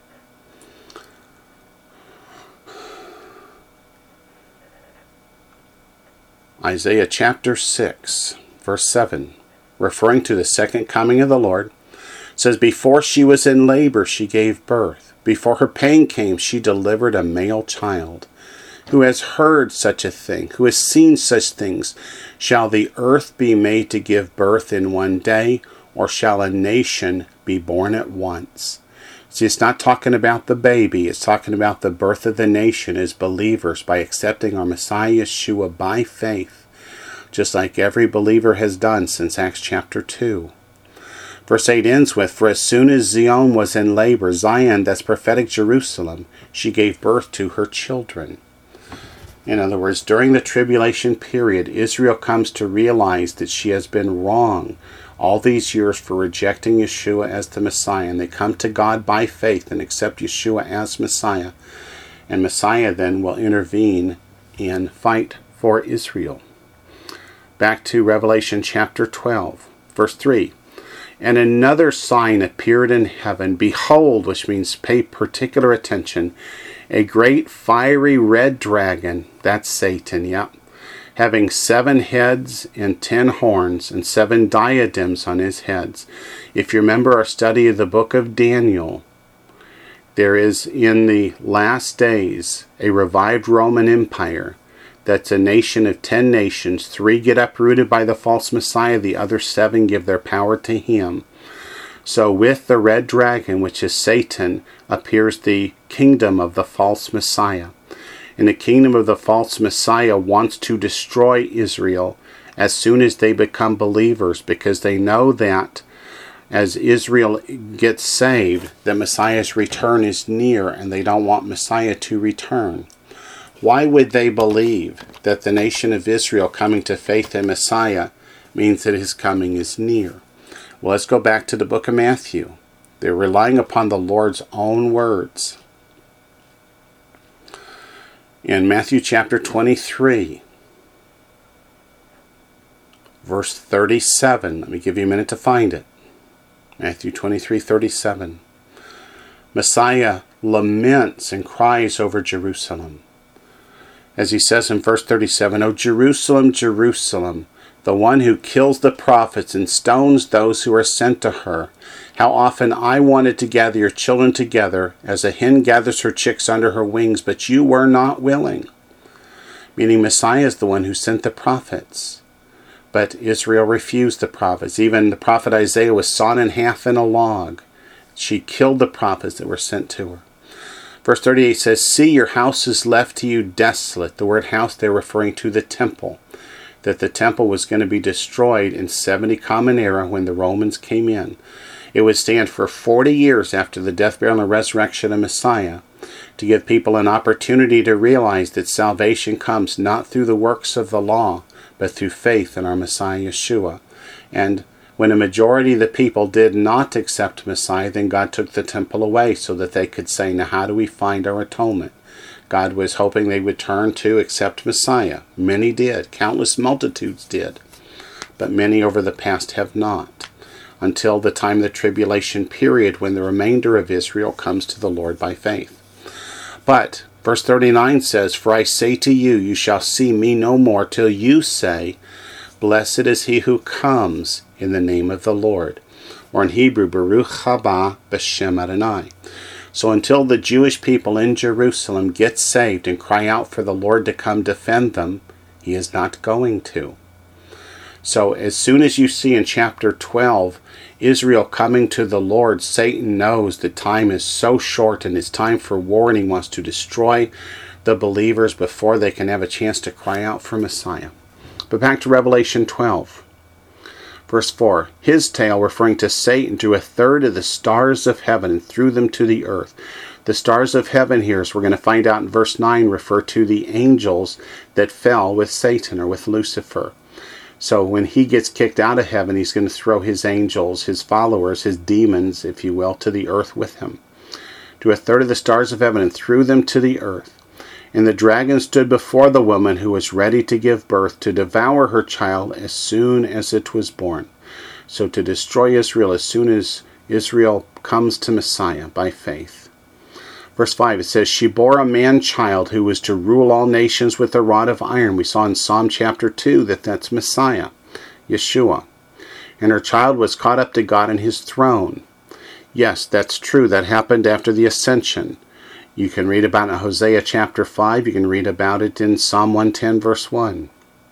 Isaiah chapter 6, verse 7, referring to the second coming of the Lord, says, Before she was in labor, she gave birth. Before her pain came, she delivered a male child. Who has heard such a thing? Who has seen such things? Shall the earth be made to give birth in one day, or shall a nation be born at once? See, it's not talking about the baby. It's talking about the birth of the nation as believers by accepting our Messiah Yeshua by faith, just like every believer has done since Acts chapter 2. Verse 8 ends with, "For as soon as Zion was in labor," Zion, that's prophetic Jerusalem, "she gave birth to her children." In other words, during the tribulation period, Israel comes to realize that she has been wrong all these years for rejecting Yeshua as the Messiah. And they come to God by faith and accept Yeshua as Messiah. And Messiah then will intervene and fight for Israel. Back to Revelation chapter 12, verse 3. "And another sign appeared in heaven. Behold," which means pay particular attention, "a great fiery red dragon," that's Satan, "having 7 heads and 10 horns, and 7 diadems on his heads." If you remember our study of the book of Daniel, there is in the last days a revived Roman Empire. That's a nation of 10 nations. 3 get uprooted by the false Messiah. The other 7 give their power to him. So with the red dragon, which is Satan, appears the kingdom of the false Messiah. And the kingdom of the false Messiah wants to destroy Israel as soon as they become believers, because they know that as Israel gets saved, the Messiah's return is near, and they don't want Messiah to return. Why would they believe that the nation of Israel coming to faith in Messiah means that his coming is near? Well, let's go back to the book of Matthew. They're relying upon the Lord's own words. In Matthew chapter 23, verse 37, let me give you a minute to find it. Matthew 23:37. Messiah laments and cries over Jerusalem. As he says in verse 37, "O Jerusalem, Jerusalem, the one who kills the prophets and stones those who are sent to her. How often I wanted to gather your children together, as a hen gathers her chicks under her wings, but you were not willing." Meaning Messiah is the one who sent the prophets. But Israel refused the prophets. Even the prophet Isaiah was sawn in half in a log. She killed the prophets that were sent to her. Verse 38 says, "See, your house is left to you desolate." The word house, they're referring to the temple. That the temple was going to be destroyed in 70 Common Era when the Romans came in. It would stand for 40 years after the death, burial, and resurrection of Messiah to give people an opportunity to realize that salvation comes not through the works of the law, but through faith in our Messiah Yeshua. And when a majority of the people did not accept Messiah, then God took the temple away so that they could say, now how do we find our atonement? God was hoping they would turn to accept Messiah. Many did. Countless multitudes did. But many over the past have not. Until the time of the tribulation period, when the remainder of Israel comes to the Lord by faith. But verse 39 says, "For I say to you, you shall see me no more till you say, Blessed is he who comes in the name of the Lord." Or in Hebrew, Baruch haba b'shem Adonai. So until the Jewish people in Jerusalem get saved and cry out for the Lord to come defend them, he is not going to. So as soon as you see in chapter 12, Israel coming to the Lord, Satan knows the time is so short and it's time for war, and he wants to destroy the believers before they can have a chance to cry out for Messiah. But back to Revelation 12. Verse 4, "His tail," referring to Satan, "drew 1/3 of the stars of heaven and threw them to the earth." The stars of heaven here, as we're going to find out in verse 9, refer to the angels that fell with Satan or with Lucifer. So when he gets kicked out of heaven, he's going to throw his angels, his followers, his demons, if you will, to the earth with him. "Drew 1/3 of the stars of heaven and threw them to the earth. And the dragon stood before the woman who was ready to give birth, to devour her child as soon as it was born." So to destroy Israel as soon as Israel comes to Messiah by faith. Verse 5, it says, "She bore a man-child who was to rule all nations with a rod of iron." We saw in Psalm chapter 2 that that's Messiah, Yeshua. "And her child was caught up to God in his throne." Yes, that's true. That happened after the ascension. You can read about it in Hosea chapter 5. You can read about it in Psalm 110 verse 1.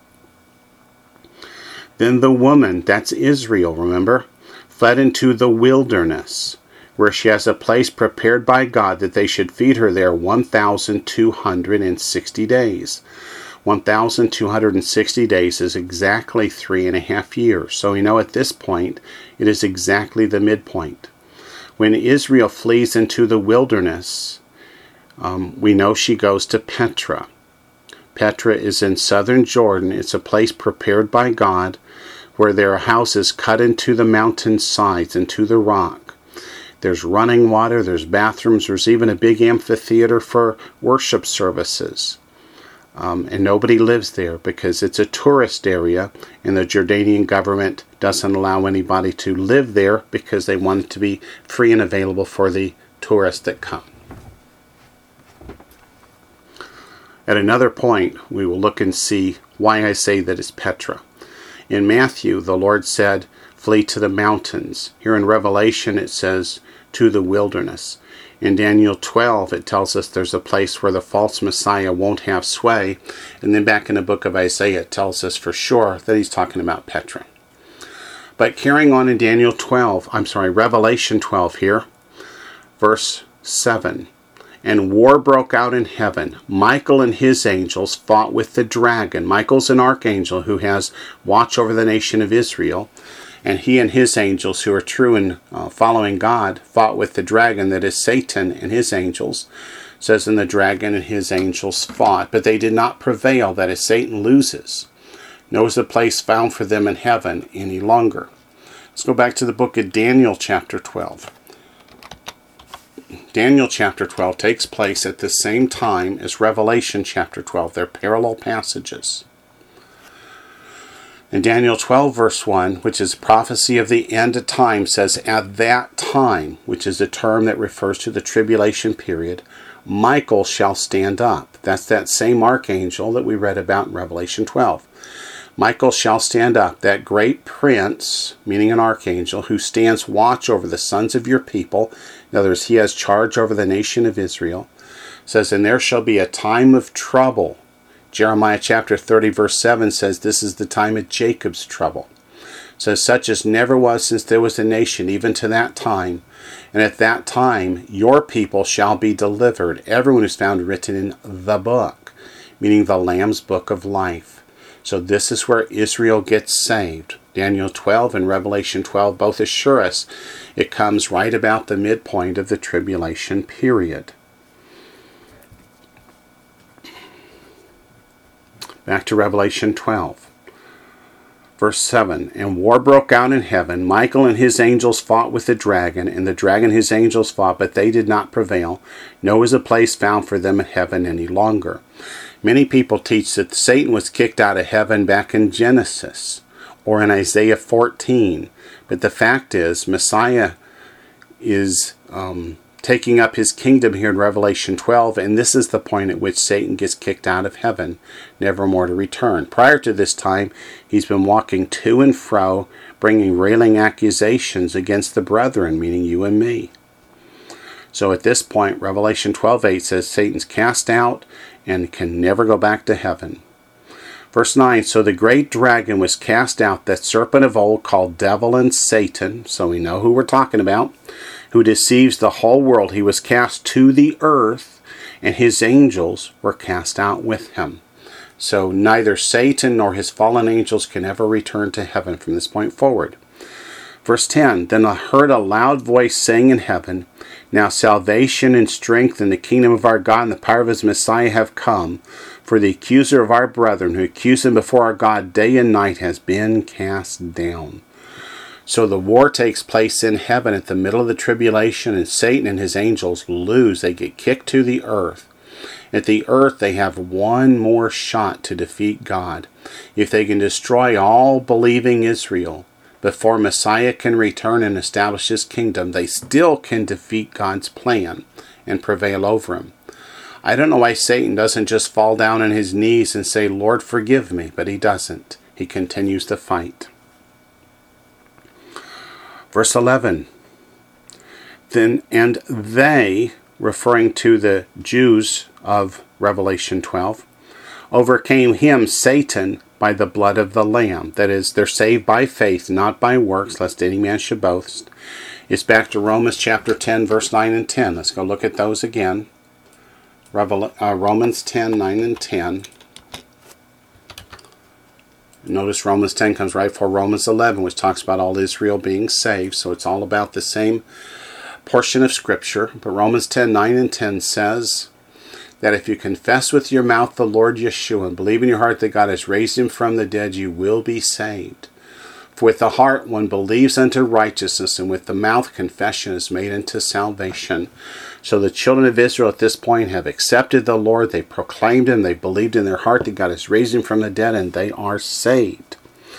"Then the woman," that's Israel, remember, "fled into the wilderness, where she has a place prepared by God that they should feed her there 1,260 days. 1,260 days is exactly 3.5 years. So we know at this point it is exactly the midpoint. When Israel flees into the wilderness, we know she goes to Petra. Petra is in southern Jordan. It's a place prepared by God where there are houses cut into the mountain sides, into the rock. There's running water, there's bathrooms, there's even a big amphitheater for worship services. And nobody lives there because it's a tourist area, and the Jordanian government doesn't allow anybody to live there because they want it to be free and available for the tourists that come. At another point, we will look and see why I say that it's Petra. In Matthew, the Lord said, flee to the mountains. Here in Revelation, it says, to the wilderness. In Daniel 12, it tells us there's a place where the false Messiah won't have sway. And then back in the book of Isaiah, it tells us for sure that he's talking about Petra. But carrying on in Revelation 12 here, verse 7. And war broke out in heaven. Michael and his angels fought with the dragon. Michael's an archangel who has watch over the nation of Israel. And he and his angels, who are true and following God, fought with the dragon, that is Satan and his angels. It says, and the dragon and his angels fought, but they did not prevail, that is, Satan loses. Nor was a place found for them in heaven any longer. Let's go back to the book of Daniel chapter 12. Daniel chapter 12 takes place at the same time as Revelation chapter 12. They're parallel passages. In Daniel 12 verse 1, which is prophecy of the end of time, says, at that time, which is a term that refers to the tribulation period, Michael shall stand up. That's that same archangel that we read about in Revelation 12. Michael shall stand up, that great prince, meaning an archangel, who stands watch over the sons of your people. In other words, he has charge over the nation of Israel. It says, and there shall be a time of trouble. Jeremiah chapter 30 verse 7 says this is the time of Jacob's trouble. It says, such as never was since there was a nation, even to that time. And at that time your people shall be delivered, everyone who's found written in the book, meaning the Lamb's book of life. So this is where Israel gets saved. Daniel 12 and Revelation 12 both assure us it comes right about the midpoint of the tribulation period. Back to Revelation 12. Verse 7, and war broke out in heaven. Michael and his angels fought with the dragon, and the dragon and his angels fought, but they did not prevail. Nor was a place found for them in heaven any longer. Many people teach that Satan was kicked out of heaven back in Genesis or in Isaiah 14. But the fact is, Messiah is taking up his kingdom here in Revelation 12, and this is the point at which Satan gets kicked out of heaven, never more to return. Prior to this time, he's been walking to and fro, bringing railing accusations against the brethren, meaning you and me. So at this point, Revelation 12:8 says Satan's cast out and can never go back to heaven. Verse 9, so the great dragon was cast out, that serpent of old called Devil and Satan, so we know who we're talking about, who deceives the whole world. He was cast to the earth, and his angels were cast out with him. So neither Satan nor his fallen angels can ever return to heaven from this point forward. Verse 10, then I heard a loud voice saying in heaven, now salvation and strength in the kingdom of our God and the power of his Messiah have come, for the accuser of our brethren, who accused them before our God day and night, has been cast down. So the war takes place in heaven at the middle of the tribulation, and Satan and his angels lose. They get kicked to the earth. At the earth, they have one more shot to defeat God. If they can destroy all believing Israel before Messiah can return and establish his kingdom, they still can defeat God's plan and prevail over him. I don't know why Satan doesn't just fall down on his knees and say, Lord, forgive me, but he doesn't. He continues to fight. Verse 11, then, and they, referring to the Jews of Revelation 12, overcame him, Satan, by the blood of the Lamb. That is, they're saved by faith, not by works, lest any man should boast. It's back to Romans chapter 10, verse 9 and 10. Let's go look at those again. Romans 10, 9 and 10. Notice Romans 10 comes right before Romans 11, which talks about all Israel being saved. So it's all about the same portion of Scripture. But Romans 10, 9 and 10 says that if you confess with your mouth the Lord Yeshua and believe in your heart that God has raised him from the dead, you will be saved. For with the heart one believes unto righteousness, and with the mouth confession is made unto salvation. So the children of Israel at this point have accepted the Lord. They proclaimed him. They believed in their heart that God has raised him from the dead, and they are saved.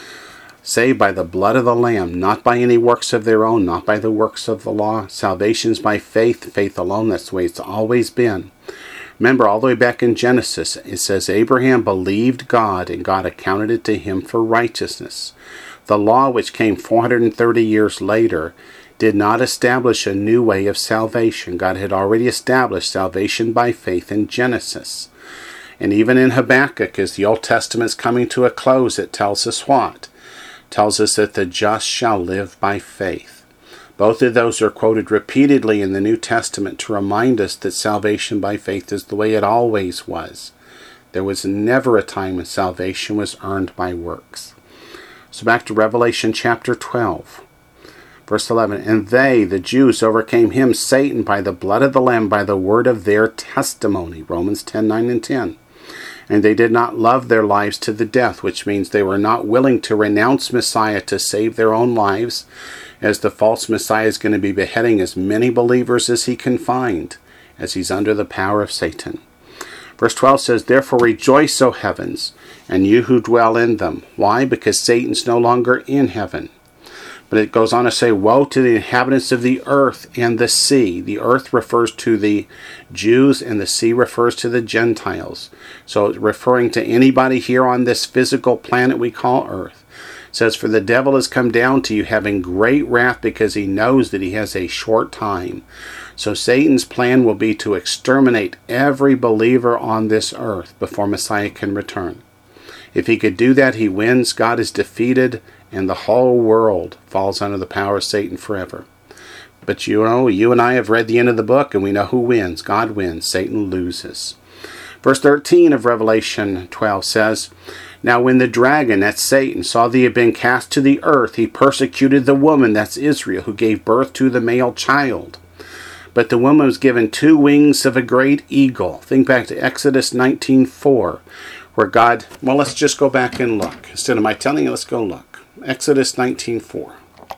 Saved by the blood of the Lamb, not by any works of their own, not by the works of the law. Salvation is by faith, faith alone. That's the way it's always been. Remember, all the way back in Genesis, it says Abraham believed God, and God accounted it to him for righteousness. The law, which came 430 years later, did not establish a new way of salvation. God had already established salvation by faith in Genesis. And even in Habakkuk, as the Old Testament's coming to a close, it tells us what? It tells us that the just shall live by faith. Both of those are quoted repeatedly in the New Testament to remind us that salvation by faith is the way it always was. There was never a time when salvation was earned by works. So back to Revelation chapter 12. Verse 11, and they, the Jews, overcame him, Satan, by the blood of the Lamb, by the word of their testimony. Romans 10, 9 and 10. And they did not love their lives to the death, which means they were not willing to renounce Messiah to save their own lives, as the false Messiah is going to be beheading as many believers as he can find, as he's under the power of Satan. Verse 12 says, therefore rejoice, O heavens, and you who dwell in them. Why? Because Satan's no longer in heaven. But it goes on to say, woe to the inhabitants of the earth and the sea. The earth refers to the Jews, and the sea refers to the Gentiles. So it's referring to anybody here on this physical planet we call earth. It says, for the devil has come down to you, having great wrath, because he knows that he has a short time. So Satan's plan will be to exterminate every believer on this earth before Messiah can return. If he could do that, he wins. God is defeated, and the whole world falls under the power of Satan forever. But you know, you and I have read the end of the book, and we know who wins. God wins. Satan loses. Verse 13 of Revelation 12 says, now when the dragon, that's Satan, saw that he had been cast to the earth, he persecuted the woman, that's Israel, who gave birth to the male child. But the woman was given 2 wings of a great eagle. Think back to Exodus 19:4, where God, well, let's just go back and look. Instead of my telling you, let's go look. Exodus 19:4.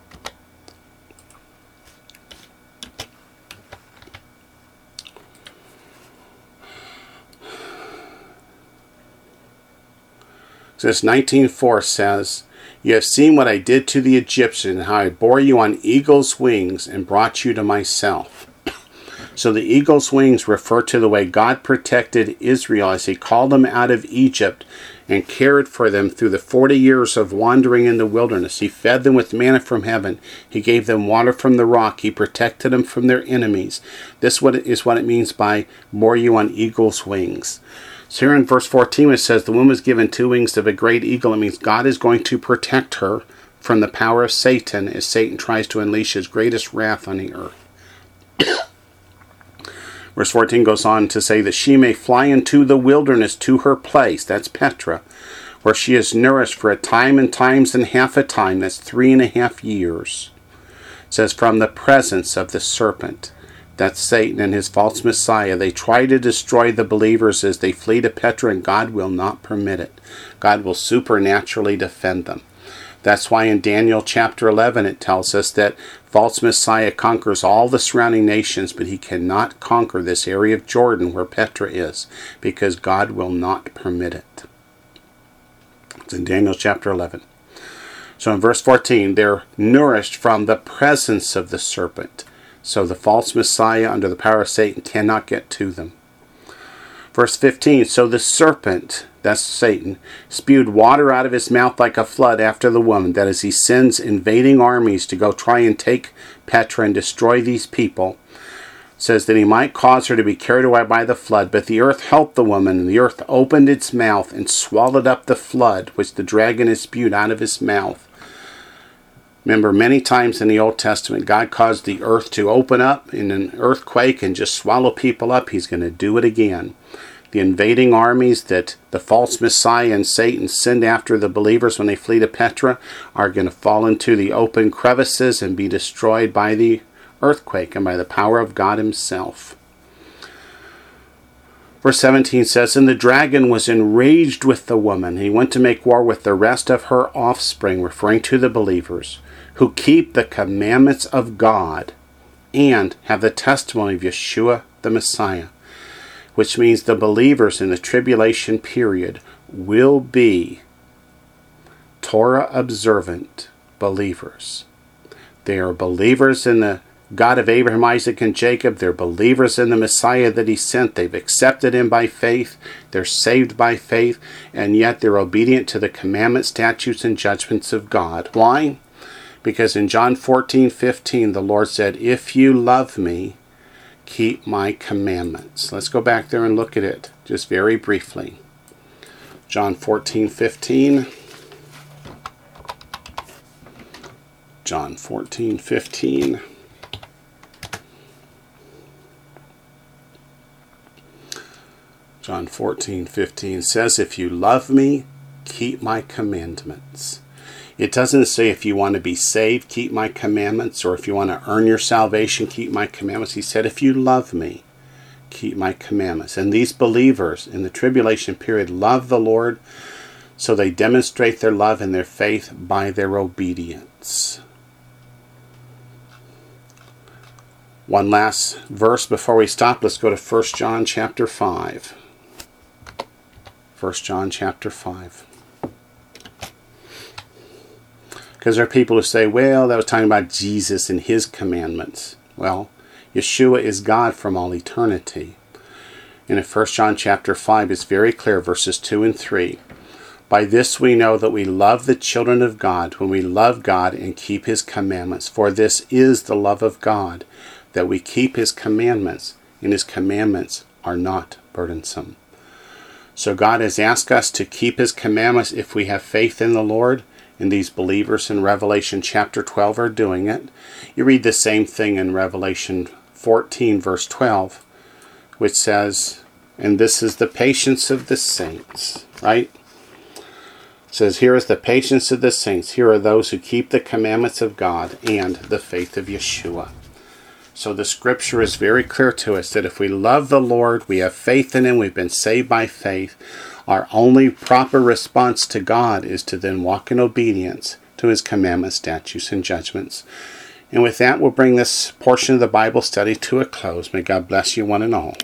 Exodus 19:4 says, you have seen what I did to the Egyptian, and how I bore you on eagle's wings and brought you to myself. So the eagle's wings refer to the way God protected Israel as he called them out of Egypt and cared for them through the 40 years of wandering in the wilderness. He fed them with manna from heaven. He gave them water from the rock. He protected them from their enemies. This is what it means by bore you on eagle's wings. So here in verse 14 it says the woman was given 2 wings of a great eagle. It means God is going to protect her from the power of Satan as Satan tries to unleash his greatest wrath on the earth. Verse 14 goes on to say that she may fly into the wilderness to her place, that's Petra, where she is nourished for a time and times and half a time, that's 3.5 years. It says from the presence of the serpent, that's Satan and his false Messiah. They try to destroy the believers as they flee to Petra, and God will not permit it. God will supernaturally defend them. That's why in Daniel chapter 11 it tells us that false Messiah conquers all the surrounding nations, but he cannot conquer this area of Jordan where Petra is, because God will not permit it. It's in Daniel chapter 11. So in verse 14, they're nourished from the presence of the serpent. So the false Messiah under the power of Satan cannot get to them. Verse 15, so the serpent, that's Satan, spewed water out of his mouth like a flood after the woman. That is, he sends invading armies to go try and take Petra and destroy these people. It says that he might cause her to be carried away by the flood. But the earth helped the woman, and the earth opened its mouth and swallowed up the flood, which the dragon has spewed out of his mouth. Remember, many times in the Old Testament, God caused the earth to open up in an earthquake and just swallow people up. He's going to do it again. The invading armies that the false Messiah and Satan send after the believers when they flee to Petra are going to fall into the open crevices and be destroyed by the earthquake and by the power of God himself. Verse 17 says, And the dragon was enraged with the woman. He went to make war with the rest of her offspring, referring to the believers, who keep the commandments of God and have the testimony of Yeshua the Messiah, which means the believers in the tribulation period will be Torah observant believers. They are believers in the God of Abraham, Isaac, and Jacob. They're believers in the Messiah that he sent. They've accepted him by faith. They're saved by faith, and yet they're obedient to the commandments, statutes, and judgments of God. Why? Because in John 14:15, the Lord said, If you love me, keep my commandments. Let's go back there and look at it just very briefly. John 14:15. John 14:15. John 14:15 says, If you love me, keep my commandments. It doesn't say if you want to be saved, keep my commandments, or if you want to earn your salvation, keep my commandments. He said, if you love me, keep my commandments. And these believers in the tribulation period love the Lord, so they demonstrate their love and their faith by their obedience. One last verse before we stop. Let's go to 1 John chapter 5. 1 John chapter 5. Because there are people who say, well, that was talking about Jesus and his commandments. Well, Yeshua is God from all eternity. And in 1 John chapter 5, it's very clear, verses 2 and 3. By this we know that we love the children of God, when we love God and keep his commandments. For this is the love of God, that we keep his commandments, and his commandments are not burdensome. So God has asked us to keep his commandments if we have faith in the Lord. And these believers in Revelation chapter 12 are doing it. You read the same thing in Revelation 14 verse 12, which says, and this is the patience of the saints, right? It says, here is the patience of the saints. Here are those who keep the commandments of God and the faith of Yeshua. So the scripture is very clear to us that if we love the Lord, we have faith in him, we've been saved by faith, our only proper response to God is to then walk in obedience to his commandments, statutes, and judgments. And with that, we'll bring this portion of the Bible study to a close. May God bless you one and all.